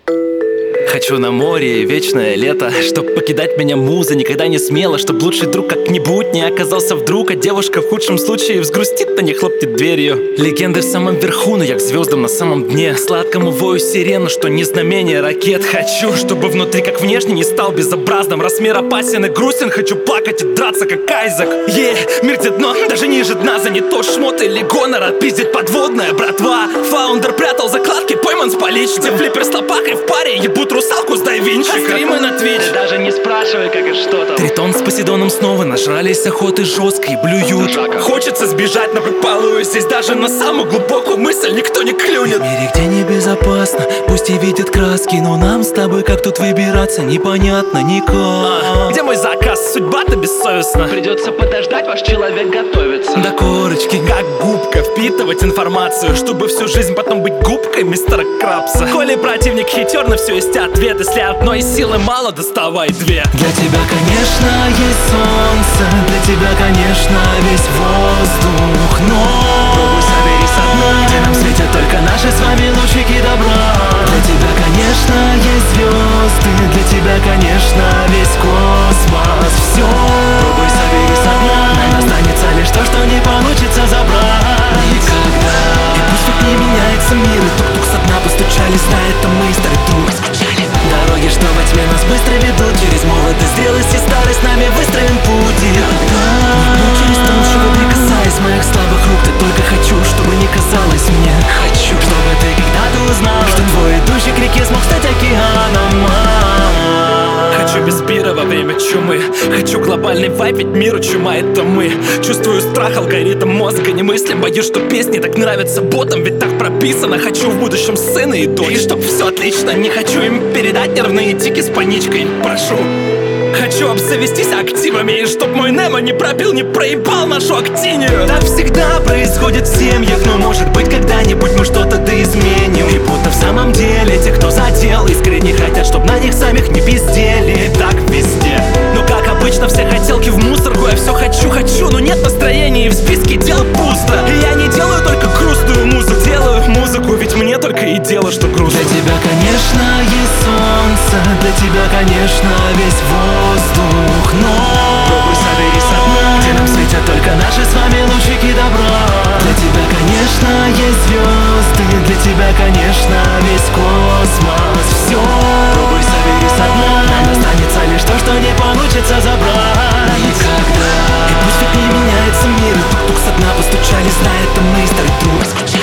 Хочу на море, вечное лето, чтоб покидать меня муза никогда не смело, чтоб лучший друг как-нибудь не оказался вдруг, а девушка в худшем случае взгрустит, а не хлопнет дверью. Легенды в самом верху, но я к звездам на самом дне, сладкому вою сирену, что не знамение ракет. Хочу, чтобы внутри как внешне не стал безобразным, раз мир опасен и грустен, хочу плакать и драться как Айзек. Мир где дно, даже ниже дна, за не то шмот или гонор, отпиздить подводная братва. Фаундер прятал закладки, пойман с поличным, флиппер с лопакой в паре, ебут русалку с дайвинчика. Стримы на Twitch, даже не спрашивай, как и что там. Тритон с Посейдоном снова нажрались охоты жестко и блюют. Хочется сбежать, но предполую, здесь даже на самую глубокую мысль никто не клюнет. В мире, где небезопасно, пусть и видят краски, но нам с тобой как тут выбираться непонятно никак. Где мой заказ? Судьба-то бессовестна. Придется подождать, ваш человек готовится. До корочки, как губка, впитывать информацию, чтобы всю жизнь потом быть губкой мистера Крабса. Коли противник хитер, на все есть ответ. Если одной силы мало, доставай две. Для тебя, конечно, есть солнце, для тебя, конечно, весь воздух, но пробуй собери со дна, где нам светят только наши с вами лучики добра. Для тебя, конечно, есть звезды, для тебя, конечно, весь космос. Все, пробуй собери со дна, нам останется лишь то, что не получится забрать никогда. И пусть ведь не меняется мир, и тук-тук со дна постучались, на это мы, старый друг, скучали. Дороги, что во тьме нас быстро ведут, через молодость, зрелость и старость нами выстроим путь. И не через толщу, прикасаясь моих слабых рук, ты только хочу, чтобы не казалось мне. Хочу, чтобы ты когда-то узнала, что твой идущий к реке смог стать океаном. Хочу без пира во время чумы, хочу глобальный вайп, ведь миру чума это мы. Чувствую страх, алгоритм мозга не мыслим, боюсь, что песни так нравятся ботам, ведь так прописано. Хочу в будущем сына и дочь, и чтоб все отлично, не хочу им передать нервные тики с паничкой, прошу. Хочу обзавестись активами, и чтоб мой Немо не пробил, не проебал нашу актинию. Так всегда происходит в семьях, но может быть когда-нибудь мы что-то да изменим. И будто в самом деле те, кто задел, искренне хотят, чтоб на них самих не пиздели. Так везде, но как обычно все хотелки в мусорку. Я все хочу, но нет настроения, и в списке дел пусто. И я не делаю только грустную музыку, делаю музыку, ведь мне только и дело, что грустно. Для тебя, конечно, есть солнце, для тебя, конечно, весь воздух, но пробуй собери со дна, где нам светят только наши с вами лучики добра. Для тебя, конечно, есть звезды, для тебя, конечно, весь космос. Все, пробуй собери со дна, нам останется лишь то, что не получится забрать никогда. И пусть ведь не меняется мир, и тук-тук со дна постучались, на это мы, старый друг.